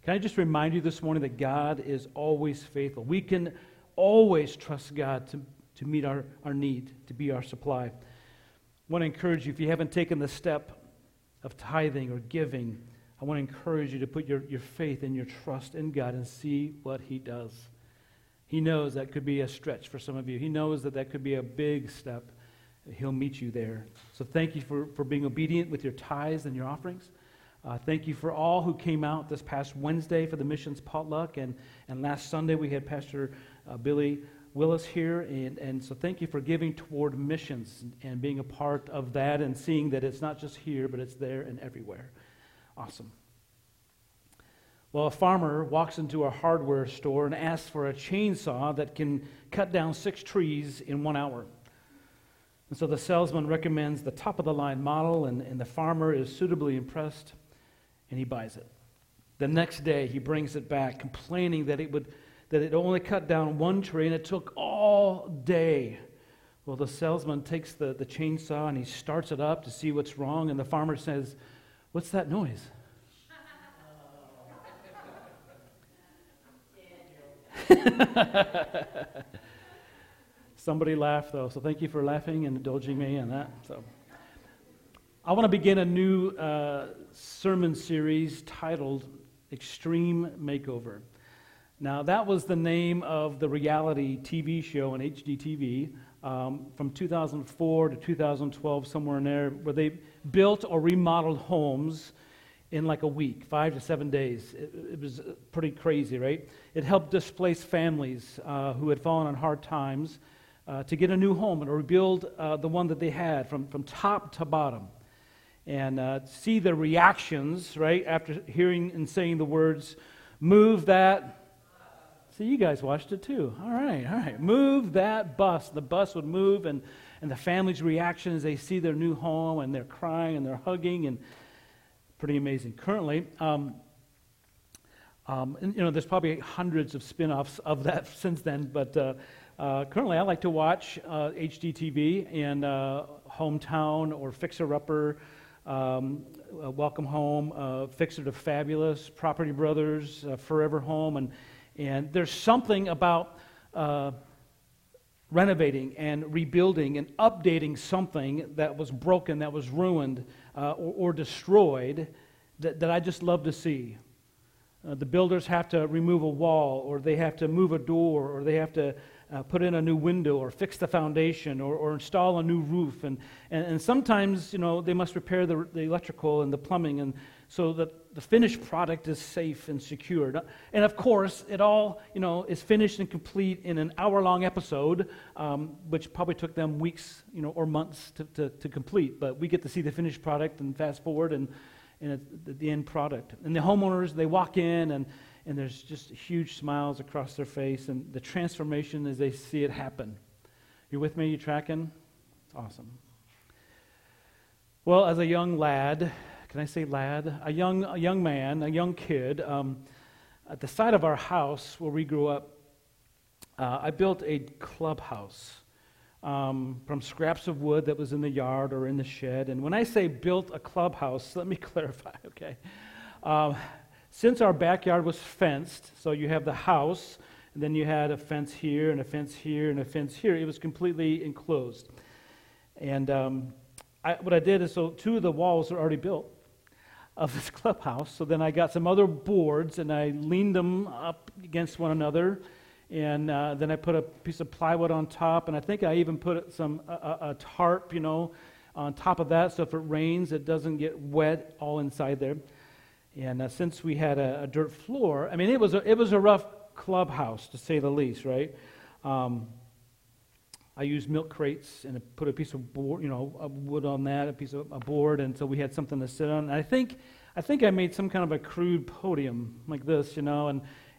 Can I just remind you this morning that God is always faithful? We can always trust God to meet our need, to be our supply. I want to encourage you, if you haven't taken the step of tithing or giving, I want to encourage you to put your faith and your trust in God and see what He does. He knows that could be a stretch for some of you. He knows that could be a big step. He'll meet you there. So thank you for being obedient with your tithes and your offerings. Thank you for all who came out this past Wednesday for the missions potluck. And last Sunday we had Pastor Billy Willis here. And so thank you for giving toward missions and being a part of that and seeing that it's not just here, but it's there and everywhere. Awesome. Well, a farmer walks into a hardware store and asks for a chainsaw that can cut down 6 trees in 1 hour. And so the salesman recommends the top-of-the-line model, and the farmer is suitably impressed, and he buys it. The next day, he brings it back, complaining that it only cut down 1 tree, and it took all day. Well, the salesman takes the chainsaw, and he starts it up to see what's wrong, and the farmer says, "What's that noise?" Somebody laughed, though, so thank you for laughing and indulging me in that. So, I want to begin a new sermon series titled Extreme Makeover. Now, that was the name of the reality TV show on HGTV from 2004 to 2012, somewhere in there, where they built or remodeled homes in like a week, 5 to 7 days. It was pretty crazy, right? It helped displaced families who had fallen on hard times to get a new home and rebuild the one that they had from top to bottom. And see the reactions, right, after hearing and saying the words, "Move that." See, you guys watched it too. All right. "Move that bus." The bus would move, and the family's reaction as they see their new home, and they're crying and they're hugging, and pretty amazing. Currently, and, there's probably hundreds of spin-offs of that since then, but currently I like to watch HGTV and Hometown or Fixer Upper, Welcome Home, Fixer to Fabulous, Property Brothers, Forever Home, and there's something about renovating and rebuilding and updating something that was broken, that was ruined or destroyed, that I just love to see. The builders have to remove a wall, or they have to move a door, or they have to put in a new window, or fix the foundation, or install a new roof. And sometimes, they must repair the electrical and the plumbing, and so that the finished product is safe and secured. And of course, it all, is finished and complete in an hour-long episode, which probably took them weeks, or months to complete. But we get to see the finished product and fast forward and the end product. And the homeowners, they walk in, and there's just huge smiles across their face, and the transformation as they see it happen. You with me? You tracking? It's awesome. Well, as a young lad, can I say lad? A young man, a young kid, at the side of our house where we grew up, I built a clubhouse from scraps of wood that was in the yard or in the shed. And when I say built a clubhouse, let me clarify, okay? Since our backyard was fenced, so you have the house, and then you had a fence here, and a fence here, and a fence here, it was completely enclosed. And what I did is, so 2 of the walls are already built of this clubhouse, so then I got some other boards, and I leaned them up against one another, and then I put a piece of plywood on top, and I think I even put a tarp, on top of that, so if it rains, it doesn't get wet all inside there. And since we had a dirt floor, I mean, it was a rough clubhouse, to say the least, right? I used milk crates and put a piece of board, a wood on that, a board, and so we had something to sit on. And I think I made some kind of a crude podium like this, and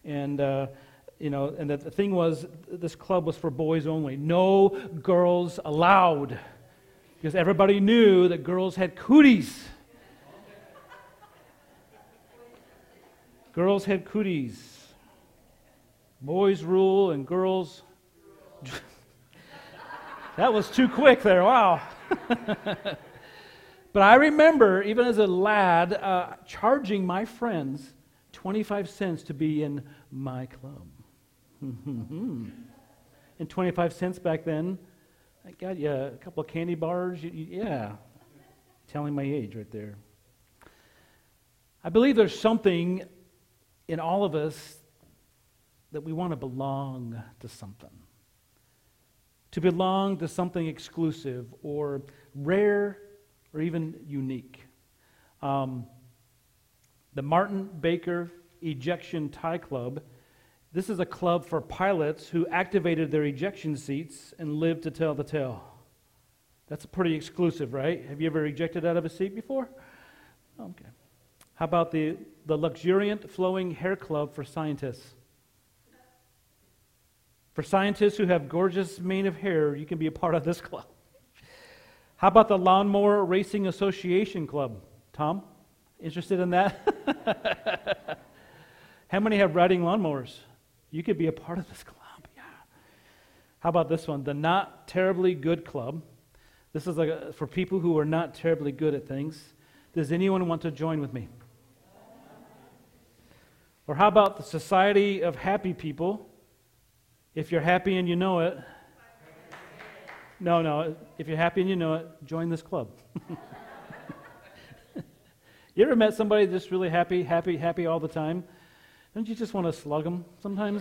the thing was, this club was for boys only. No girls allowed, because everybody knew that girls had cooties. Girls had cooties. Boys rule and girls... That was too quick there, wow. But I remember, even as a lad, charging my friends 25 cents to be in my club. And 25 cents back then, I got you a couple of candy bars. Yeah, telling my age right there. I believe there's something in all of us that we want to belong to something. To belong to something exclusive or rare or even unique. The Martin Baker Ejection Tie Club. This is a club for pilots who activated their ejection seats and lived to tell the tale. That's pretty exclusive, right? Have you ever ejected out of a seat before? Okay. How about the Luxuriant Flowing Hair Club for scientists? For scientists who have gorgeous mane of hair, you can be a part of this club. How about the Lawnmower Racing Association Club? Tom, interested in that? How many have riding lawnmowers? You could be a part of this club, yeah. How about this one? The Not Terribly Good Club. This is for people who are not terribly good at things. Does anyone want to join with me? Or how about the Society of Happy People? If you're happy and you know it. No. If you're happy and you know it, join this club. You ever met somebody that's really happy all the time? Don't you just want to slug them sometimes?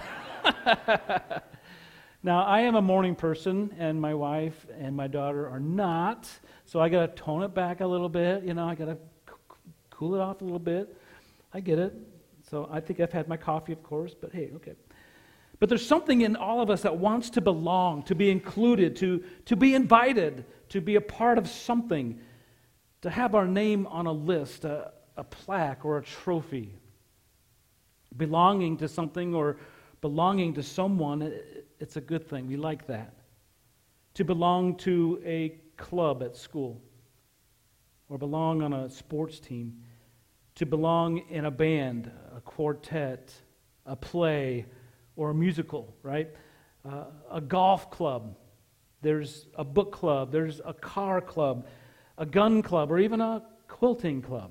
Now, I am a morning person, and my wife and my daughter are not, so I got to tone it back a little bit. I got to cool it off a little bit. I get it. So I think I've had my coffee, of course, but hey, okay. But there's something in all of us that wants to belong, to be included, to be invited, to be a part of something, to have our name on a list, a plaque or a trophy. Belonging to something or belonging to someone, it's a good thing. We like that. To belong to a club at school or belong on a sports team. To belong in a band, a quartet, a play, or a musical, right? A golf club. There's a book club. There's a car club, a gun club, or even a quilting club.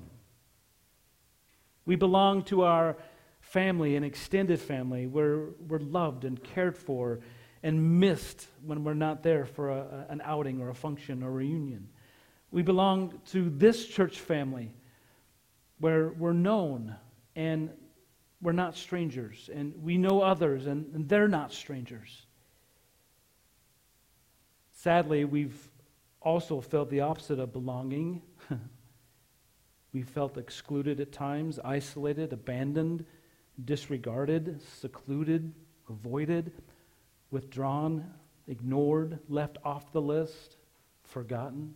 We belong to our family, an extended family, where we're loved and cared for and missed when we're not there for an outing or a function or reunion. We belong to this church family where we're known and we're not strangers, and we know others and they're not strangers. Sadly, we've also felt the opposite of belonging. We felt excluded at times, isolated, abandoned, disregarded, secluded, avoided, withdrawn, ignored, left off the list, forgotten.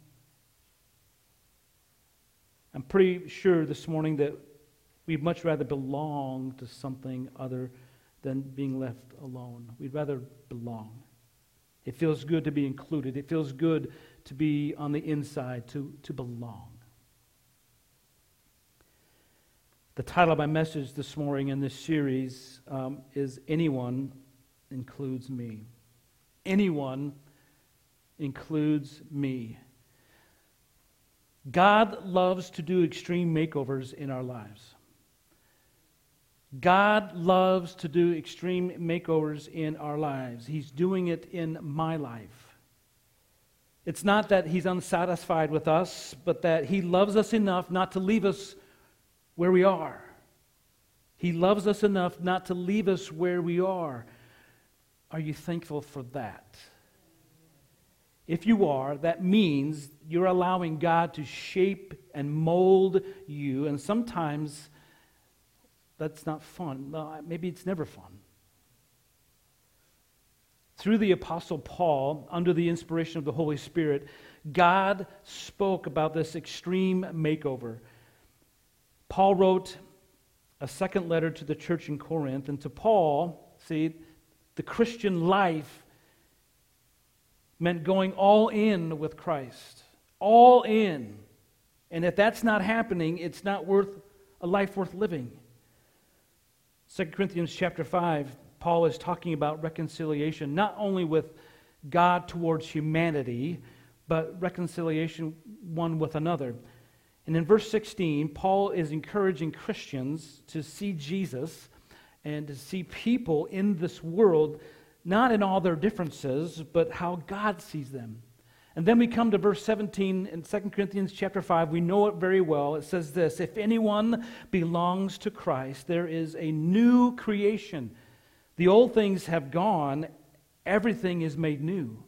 I'm pretty sure this morning that we'd much rather belong to something other than being left alone. We'd rather belong. It feels good to be included. It feels good to be on the inside, to belong. The title of my message this morning in this series is Anyone Includes Me. Anyone includes me. God loves to do extreme makeovers in our lives. God loves to do extreme makeovers in our lives. He's doing it in my life. It's not that He's unsatisfied with us, but that He loves us enough not to leave us where we are. He loves us enough not to leave us where we are. Are you thankful for that? If you are, that means you're allowing God to shape and mold you, and sometimes that's not fun. Maybe it's never fun. Through the Apostle Paul, under the inspiration of the Holy Spirit, God spoke about this extreme makeover. Paul wrote a second letter to the church in Corinth, and to Paul, see, the Christian life meant going all in with Christ. All in. And if that's not happening, it's not a life worth living. 2 Corinthians chapter 5, Paul is talking about reconciliation, not only with God towards humanity, but reconciliation one with another. And in verse 16, Paul is encouraging Christians to see Jesus and to see people in this world, not in all their differences, but how God sees them. And then we come to verse 17 in 2 Corinthians chapter 5. We know it very well. It says this, if anyone belongs to Christ, there is a new creation. The old things have gone, everything is made new.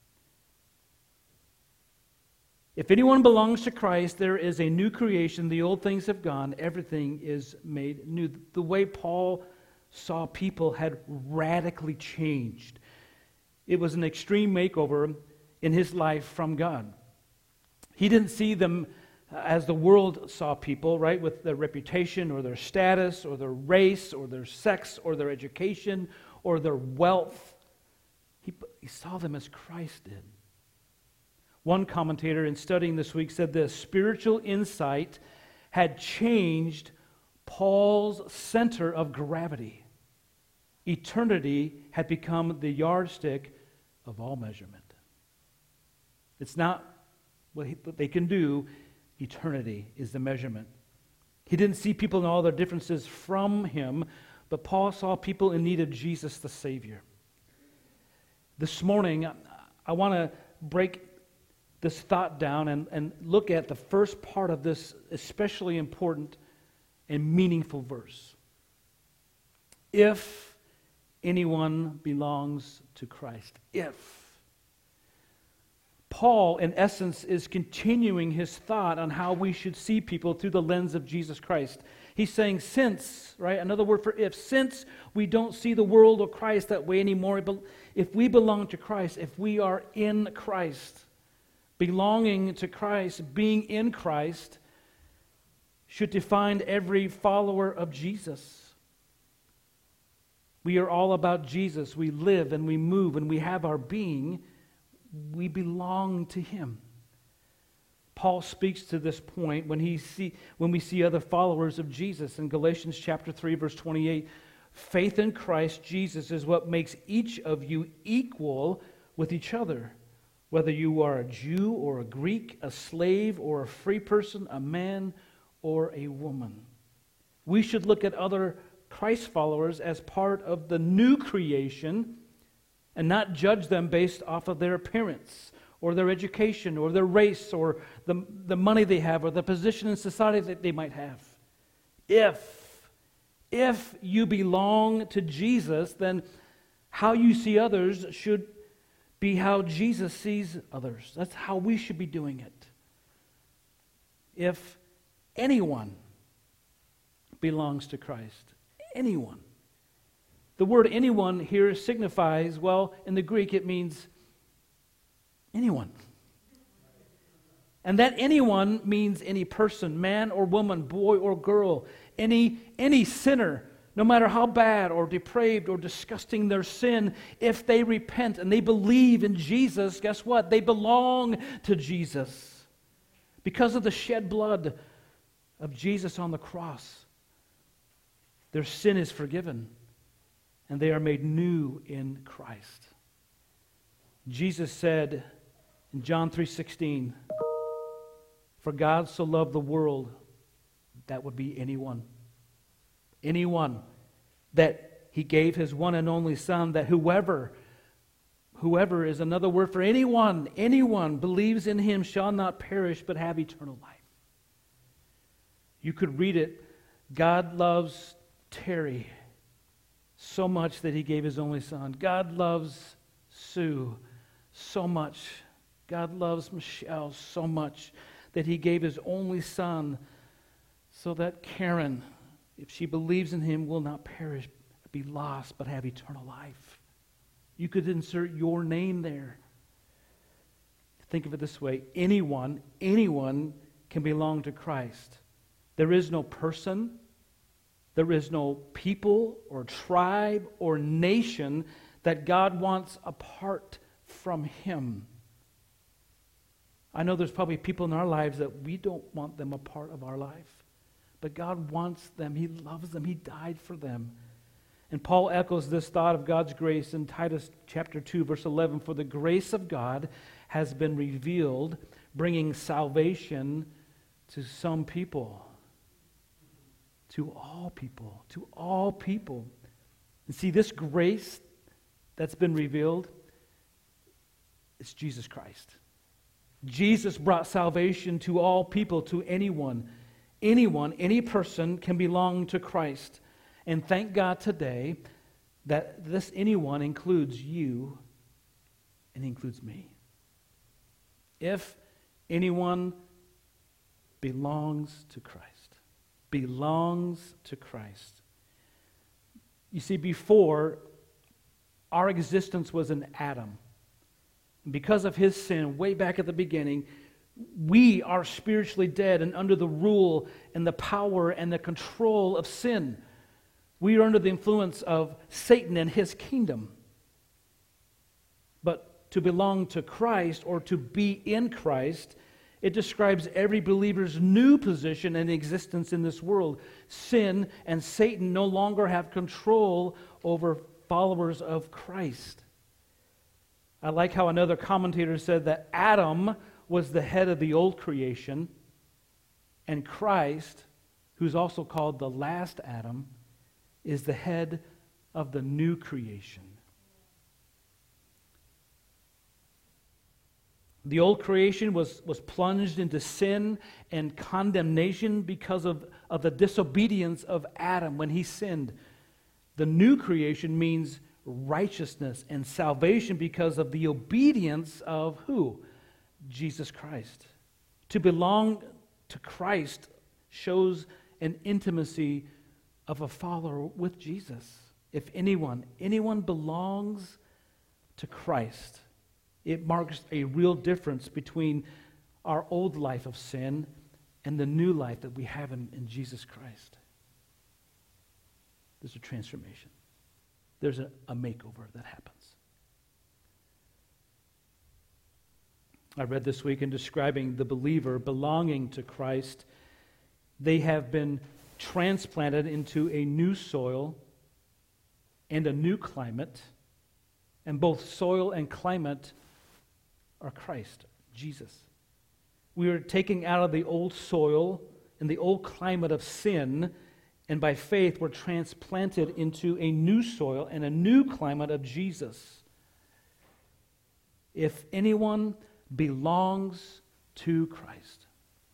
If anyone belongs to Christ, there is a new creation. The old things have gone, everything is made new. The way Paul saw people had radically changed. It was an extreme makeover in his life from God. He didn't see them as the world saw people, right, with their reputation or their status or their race or their sex or their education or their wealth. He saw them as Christ did. One commentator in studying this week said this, spiritual insight had changed Paul's center of gravity. Eternity had become the yardstick of all measurement. It's not what they can do. Eternity is the measurement. He didn't see people in all their differences from him, but Paul saw people in need of Jesus the Savior. This morning, I want to break this thought down and look at the first part of this especially important and meaningful verse. If anyone belongs to Christ. If. Paul, in essence, is continuing his thought on how we should see people through the lens of Jesus Christ. He's saying since, right? Another word for if. Since we don't see the world or Christ that way anymore, if we belong to Christ, if we are in Christ, belonging to Christ, being in Christ, should define every follower of Jesus. We are all about Jesus. We live and we move and we have our being. We belong to Him. Paul speaks to this point when we see other followers of Jesus in Galatians chapter 3, verse 28. Faith in Christ Jesus is what makes each of you equal with each other. Whether you are a Jew or a Greek, a slave or a free person, a man or a woman. We should look at other Christ followers as part of the new creation and not judge them based off of their appearance or their education or their race or the money they have or the position in society that they might have. If you belong to Jesus, then how you see others should be how Jesus sees others. That's how we should be doing it. If anyone belongs to Christ, anyone. The word anyone here signifies, well, in the Greek it means anyone. And that anyone means any person, man or woman, boy or girl, any sinner, no matter how bad or depraved or disgusting their sin, if they repent and they believe in Jesus, guess what? They belong to Jesus. Because of the shed blood of Jesus on the cross, their sin is forgiven, and they are made new in Christ. Jesus said in John 3:16, "For God so loved the world," that would be anyone, that He gave His one and only Son, that whoever is another word for anyone believes in Him shall not perish but have eternal life. You could read it, God loves Terry so much that He gave His only Son. God loves Sue so much. God loves Michelle so much that He gave His only Son so that Karen, if she believes in Him, will not perish, be lost, but have eternal life. You could insert your name there. Think of it this way. Anyone can belong to Christ. There is no person, there is no people or tribe or nation that God wants apart from Him. I know there's probably people in our lives that we don't want them a part of our life. But God wants them. He loves them. He died for them. And Paul echoes this thought of God's grace in Titus chapter 2, verse 11. For the grace of God has been revealed, bringing salvation to some people. To all people. To all people. And see, this grace that's been revealed, it's Jesus Christ. Jesus brought salvation to all people, to anyone. Anyone, any person can belong to Christ. And thank God today that this anyone includes you and includes me. If anyone belongs to Christ, belongs to Christ. You see, before, our existence was in Adam. And because of his sin, way back at the beginning, we are spiritually dead and under the rule and the power and the control of sin. We are under the influence of Satan and his kingdom. But to belong to Christ or to be in Christ, it describes every believer's new position and existence in this world. Sin and Satan no longer have control over followers of Christ. I like how another commentator said that Adam was the head of the old creation, and Christ, who's also called the last Adam, is the head of the new creation. The old creation was plunged into sin and condemnation because of the disobedience of Adam when he sinned. The new creation means righteousness and salvation because of the obedience of who? Jesus Christ. To belong to Christ shows an intimacy of a follower with Jesus. If anyone belongs to Christ, it marks a real difference between our old life of sin and the new life that we have in Jesus Christ. There's a transformation. There's a makeover that happens. I read this week in describing the believer belonging to Christ, they have been transplanted into a new soil and a new climate, and both soil and climate are Christ, Jesus. We are taking out of the old soil and the old climate of sin, and by faith we're transplanted into a new soil and a new climate of Jesus. If anyone belongs to Christ.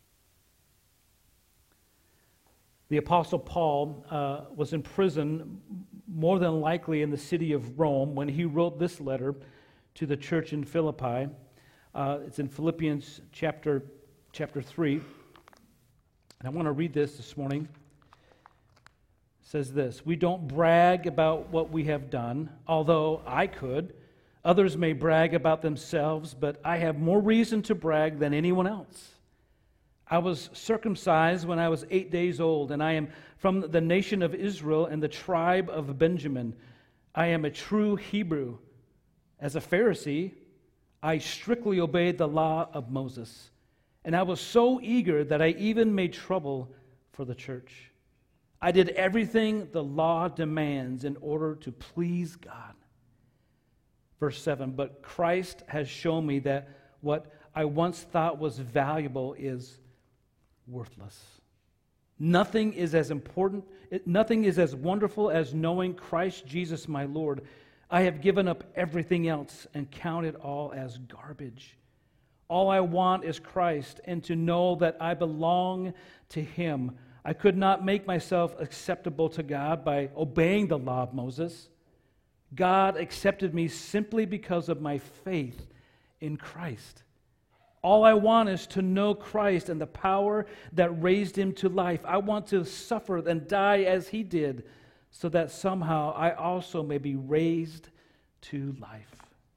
The Apostle Paul was in prison, more than likely in the city of Rome, when he wrote this letter to the church in Philippi. It's in Philippians chapter 3. And I want to read this morning. It says this: "We don't brag about what we have done, although I could. Others may brag about themselves, but I have more reason to brag than anyone else. I was circumcised when I was 8 days old, and I am from the nation of Israel and the tribe of Benjamin. I am a true Hebrew. As a Pharisee, I strictly obeyed the law of Moses, and I was so eager that I even made trouble for the church. I did everything the law demands in order to please God." Verse 7, "But Christ has shown me that what I once thought was valuable is worthless. Nothing is as wonderful as knowing Christ Jesus my Lord. I have given up everything else and count it all as garbage. All I want is Christ and to know that I belong to Him. I could not make myself acceptable to God by obeying the law of Moses. God accepted me simply because of my faith in Christ. All I want is to know Christ and the power that raised Him to life. I want to suffer and die as He did, so that somehow I also may be raised to life."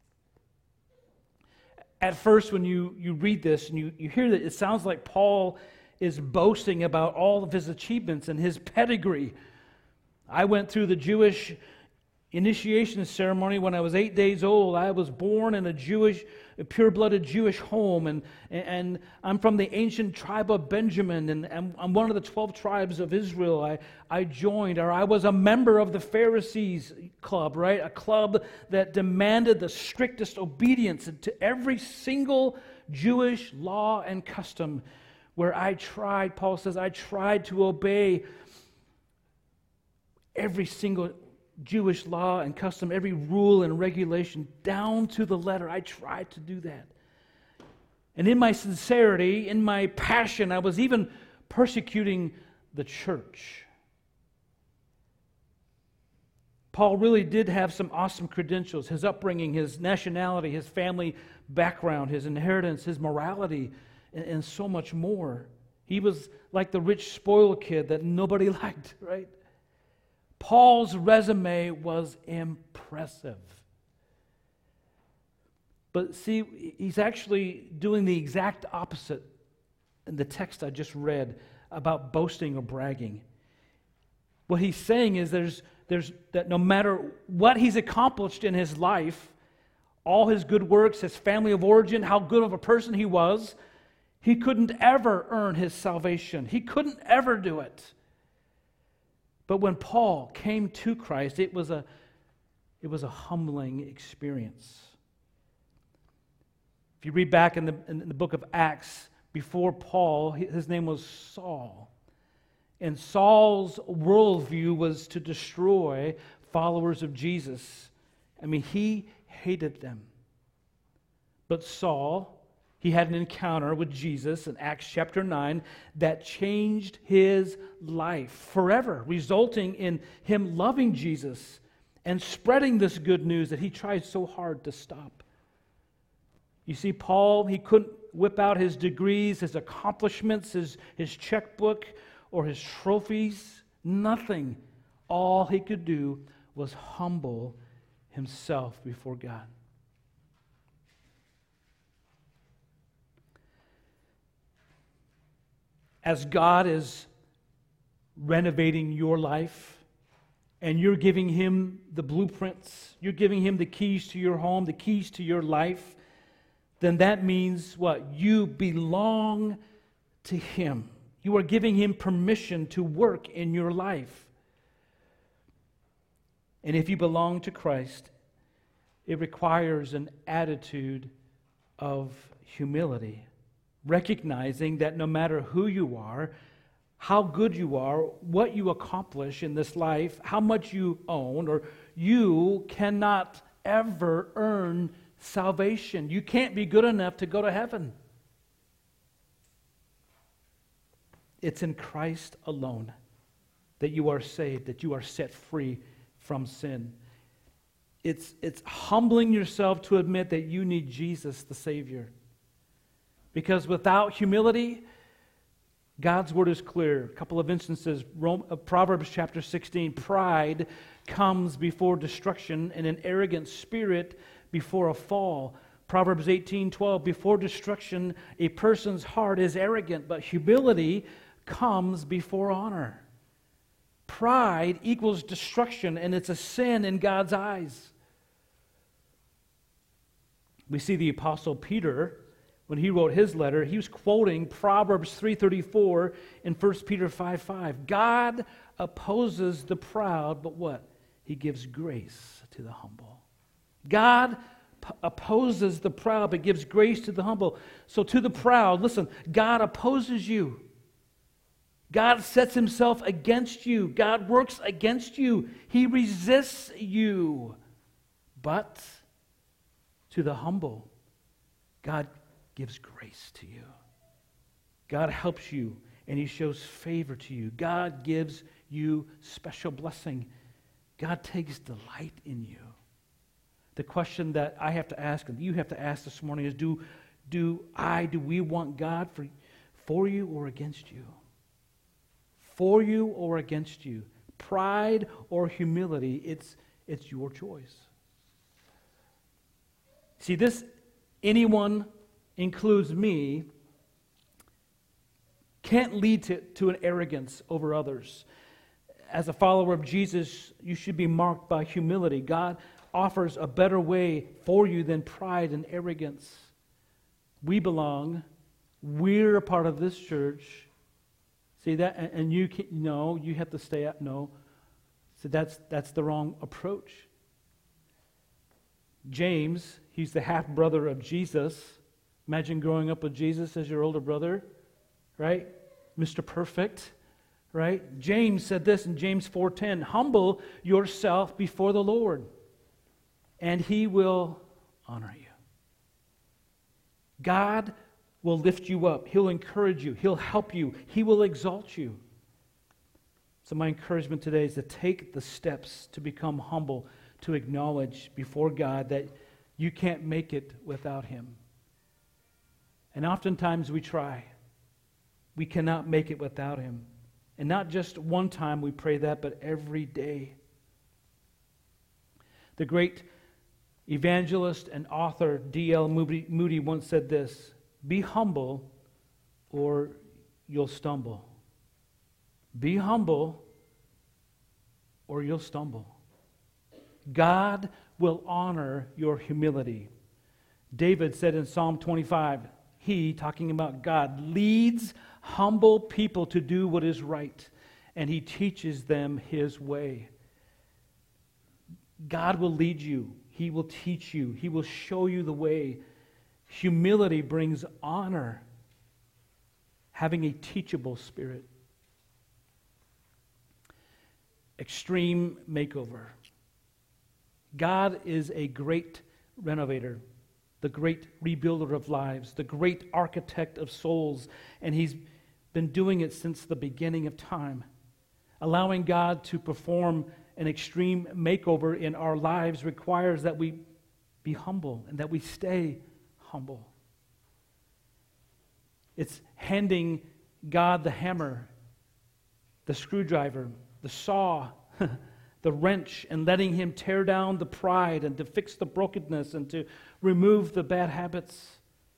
At first, when you read this and you hear that, it sounds like Paul is boasting about all of his achievements and his pedigree. I went through the Jewish initiation ceremony when I was 8 days old. I was born in a pure-blooded Jewish home, and I'm from the ancient tribe of Benjamin, and I'm one of the 12 tribes of Israel. I joined, or I was a member of the Pharisees club, right? A club that demanded the strictest obedience to every single Jewish law and custom. where Paul says, I tried to obey every single Jewish law and custom, every rule and regulation down to the letter. I tried to do that. And in my sincerity, in my passion, I was even persecuting the church. Paul really did have some awesome credentials. His upbringing, his nationality, his family background, his inheritance, his morality, and so much more. He was like the rich, spoiled kid that nobody liked, right? Paul's resume was impressive. But see, he's actually doing the exact opposite in the text I just read about boasting or bragging. What he's saying is there's that no matter what he's accomplished in his life, all his good works, his family of origin, how good of a person he was, he couldn't ever earn his salvation. He couldn't ever do it. But when Paul came to Christ, it was a humbling experience. If you read back in the book of Acts, before Paul, his name was Saul. And Saul's worldview was to destroy followers of Jesus. I mean, he hated them. But Saul, he had an encounter with Jesus in Acts chapter 9 that changed his life forever, resulting in him loving Jesus and spreading this good news that he tried so hard to stop. You see, Paul, he couldn't whip out his degrees, his accomplishments, his checkbook, or his trophies. Nothing. All he could do was humble himself before God. As God is renovating your life, and you're giving Him the blueprints, you're giving Him the keys to your home, the keys to your life, then that means what? You belong to Him. You are giving Him permission to work in your life. And if you belong to Christ, it requires an attitude of humility, recognizing that no matter who you are, how good you are, what you accomplish in this life, how much you own, or you cannot ever earn salvation. You can't be good enough to go to heaven. It's in Christ alone that you are saved, that you are set free from sin. It's humbling yourself to admit that you need Jesus, the Savior. Because without humility, God's word is clear. A couple of instances, Proverbs chapter 16, pride comes before destruction, and an arrogant spirit before a fall. Proverbs 18:12, before destruction, a person's heart is arrogant, but humility comes before honor. Pride equals destruction, and it's a sin in God's eyes. We see the Apostle Peter, when he wrote his letter, he was quoting Proverbs 3:34 in 1 Peter 5:5. God opposes the proud, but what? He gives grace to the humble. God opposes the proud, but gives grace to the humble. So to the proud, listen, God opposes you. God sets Himself against you. God works against you. He resists you. But to the humble, God gives grace to you. God helps you, and He shows favor to you. God gives you special blessing. God takes delight in you. The question that I have to ask, and you have to ask this morning is, do we want God for you or against you? For you or against you? Pride or humility, it's your choice. See, this anyone includes me, can't lead to an arrogance over others. As a follower of Jesus, you should be marked by humility. God offers a better way for you than pride and arrogance. We're a part of this church. See that, and you have to stay up. No, so that's the wrong approach. James, he's the half brother of Jesus. Imagine growing up with Jesus as your older brother. right? Mr. Perfect, right? James said this in James 4:10, humble yourself before the Lord, and He will honor you. God will lift you up. He'll encourage you. He'll help you. He will exalt you. So my encouragement today is to take the steps to become humble, to acknowledge before God that you can't make it without Him. And oftentimes we try. We cannot make it without Him. And not just one time we pray that, but every day. The great evangelist and author D.L. Moody once said this, be humble or you'll stumble. Be humble or you'll stumble. God will honor your humility. David said in Psalm 25, He, talking about God, leads humble people to do what is right, and He teaches them His way. God will lead you. He will teach you. He will show you the way. Humility brings honor, having a teachable spirit. Extreme makeover. God is a great renovator, the great rebuilder of lives, the great architect of souls, and He's been doing it since the beginning of time. Allowing God to perform an extreme makeover in our lives requires that we be humble and that we stay humble. It's handing God the hammer, the screwdriver, the saw, the wrench, and letting Him tear down the pride and to fix the brokenness and to remove the bad habits.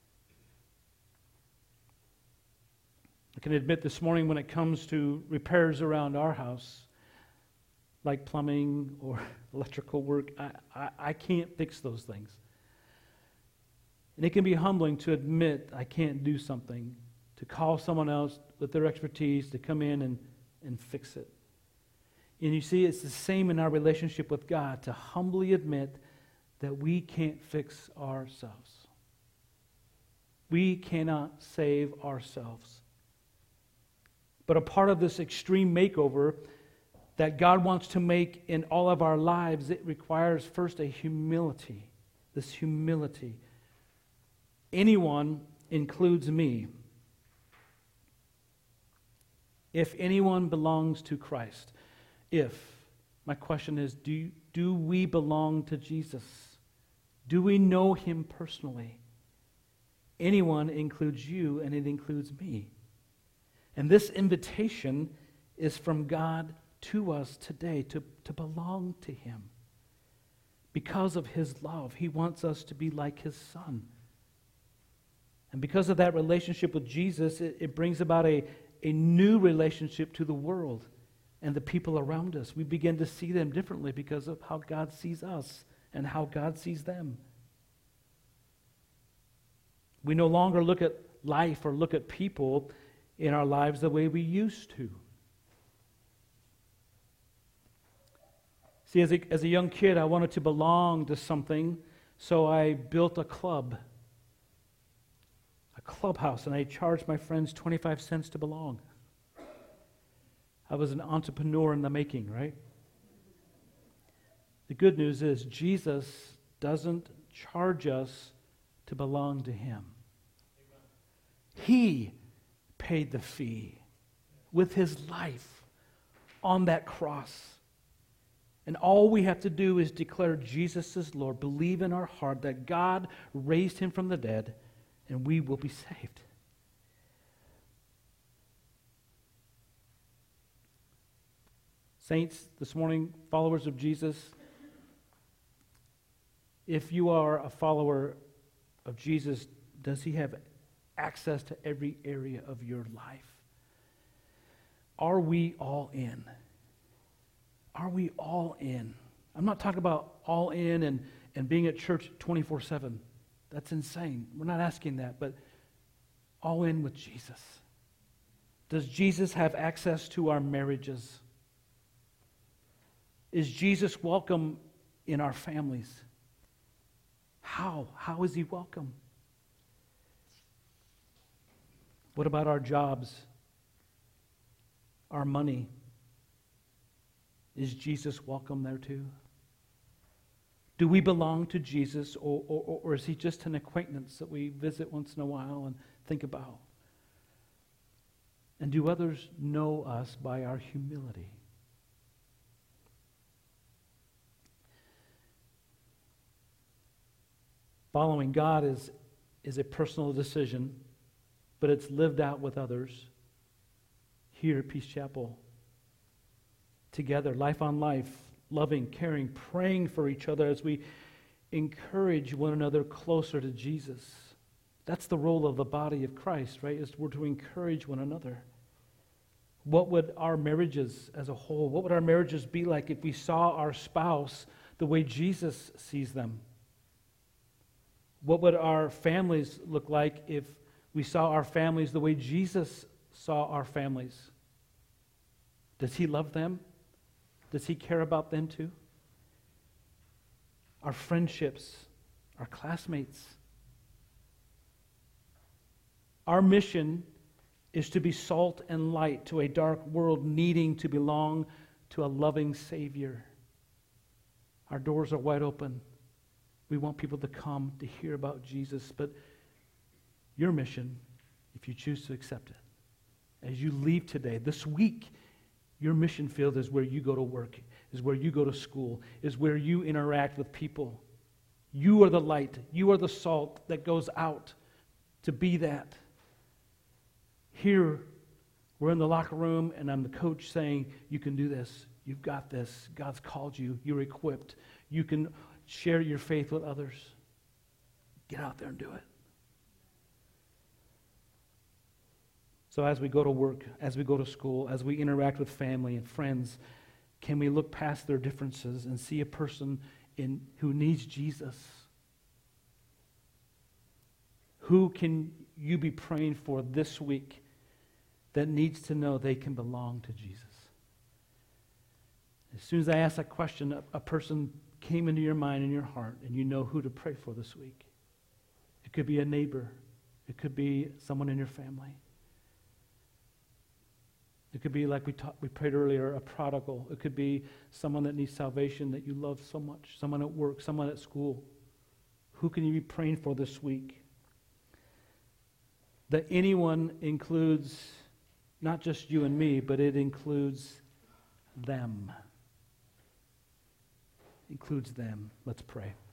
I can admit this morning when it comes to repairs around our house, like plumbing or electrical work, I can't fix those things. And it can be humbling to admit I can't do something, to call someone else with their expertise to come in and fix it. And you see, it's the same in our relationship with God, to humbly admit that we can't fix ourselves. We cannot save ourselves. But a part of this extreme makeover that God wants to make in all of our lives, it requires first a humility. This humility. Anyone includes me. If anyone belongs to Christ, my question is, do we belong to Jesus? Do we know Him personally? Anyone includes you, and it includes me. And this invitation is from God to us today to belong to Him. Because of His love, He wants us to be like His Son. And because of that relationship with Jesus, it brings about a new relationship to the world and the people around us. We begin to see them differently because of how God sees us and how God sees them. We no longer look at life or look at people in our lives the way we used to. See, as a young kid, I wanted to belong to something, so I built a clubhouse, and I charged my friends 25 cents to belong. I was an entrepreneur in the making, right? The good news is Jesus doesn't charge us to belong to Him. He paid the fee with His life on that cross. And all we have to do is declare Jesus as Lord, believe in our heart that God raised Him from the dead, and we will be saved. Saints, this morning, followers of Jesus, if you are a follower of Jesus, does He have access to every area of your life? Are we all in? Are we all in? I'm not talking about all in and being at church 24/7. That's insane. We're not asking that, but all in with Jesus. Does Jesus have access to our marriages? Is Jesus welcome in our families? How? How is He welcome? What about our jobs? Our money? Is Jesus welcome there too? Do we belong to Jesus, or is he just an acquaintance that we visit once in a while and think about? And do others know us by our humility? Following God is a personal decision, but it's lived out with others here at Peace Chapel. Together, life on life, loving, caring, praying for each other as we encourage one another closer to Jesus. That's the role of the body of Christ, right? Is we're to encourage one another. What would our marriages as a whole, what would our marriages be like if we saw our spouse the way Jesus sees them? What would our families look like if we saw our families the way Jesus saw our families? Does he love them? Does he care about them too? Our friendships, our classmates. Our mission is to be salt and light to a dark world needing to belong to a loving Savior. Our doors are wide open. We want people to come to hear about Jesus, but your mission, if you choose to accept it, as you leave today, this week, your mission field is where you go to work, is where you go to school, is where you interact with people. You are the light. You are the salt that goes out to be that. Here, we're in the locker room, and I'm the coach saying, you can do this. You've got this. God's called you. You're equipped. You can share your faith with others. Get out there and do it. So as we go to work, as we go to school, as we interact with family and friends, can we look past their differences and see a person who needs Jesus? Who can you be praying for this week that needs to know they can belong to Jesus? As soon as I asked that question, a person came into your mind and your heart, and you know who to pray for this week. It could be a neighbor. It could be someone in your family. It could be, like we prayed earlier, a prodigal. It could be someone that needs salvation that you love so much, someone at work, someone at school. Who can you be praying for this week? That anyone includes not just you and me, but it includes them. Includes them. Let's pray.